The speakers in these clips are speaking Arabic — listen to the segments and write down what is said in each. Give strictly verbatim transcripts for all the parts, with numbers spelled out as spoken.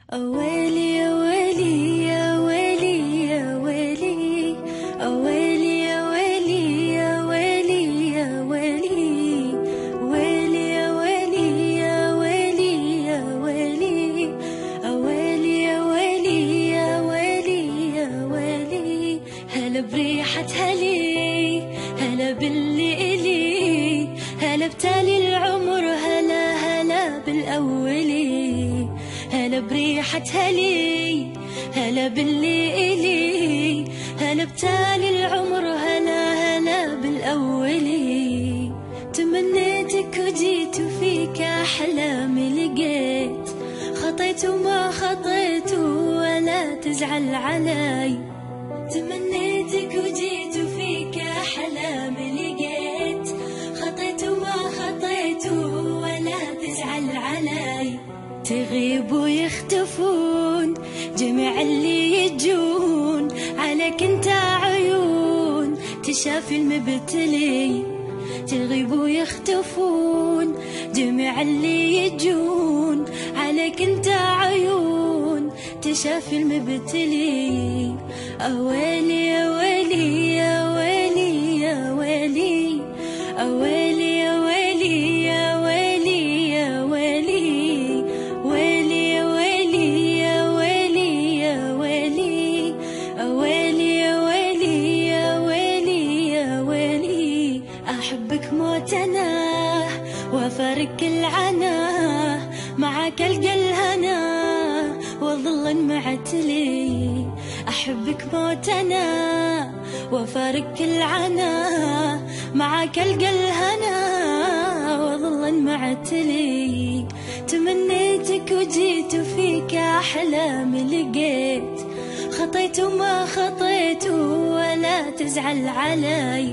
أويلي يا ويلي يا ويلي يا ويلي أويلي يا ويلي يا ويلي يا ويلي ويلي يا ويلي يا ويلي يا ويلي أويلي يا ويلي يا ويلي يا ويلي هلا بريحة هلي هلا باللي إلي هلا بتالي العمر هلا هلا بالأولي هلا بريحة هلي هلا باللي إلي هلا بتالي العمر هلا هلا بالأولي تمنيتك وجيت وفيك أحلامي لقيت خطيت وما خطيت ولا تزعل علي تمنيتك وجيت وفيك أحلامي لقيت خطيت وما خطيت ولا تزعل علي تغيب ويختفون جميع اللي يجون عليك انت عيون تشافي المبتلي تغيب ويختفون جميع اللي يجون عليك انت عيون تشافي المبتلي أويلي يا ويلي يا ويلي يا ويلي أويلي يا ويلي يا ويلي يا ويلي ويلي يا ويلي يا ويلي يا ويلي أويلي يا ويلي يا ويلي يا ويلي أحبك موت أنا وأفارق العنا معك ألقى الهنا وظل معتلي أحبك موت أنا وأفارق العنا معك ألقى الهنا وظل معتلي تمنيتك وجيت وفيك أحلامي لقيت خطيت وما خطيت ولا تزعل علي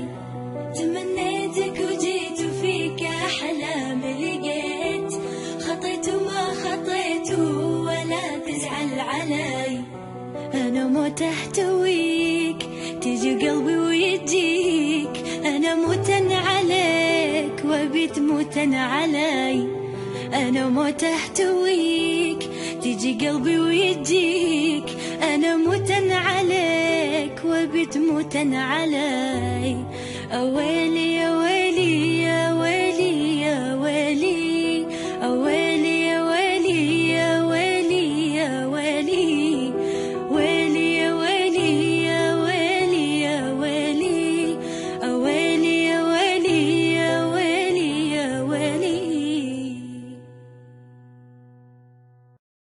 تمنيتك وجيت وفيك أحلامي لقيت خطيت وما خطيت ولا تزعل علي أنا موت أحتويك تجي قلبي ويجيك أنا موتن عليك وبيت موتن علي أنا موت أحتويك تجي قلبي ويجيك أنا موتن عليك وبيت موتن علي أويلي يا ويلي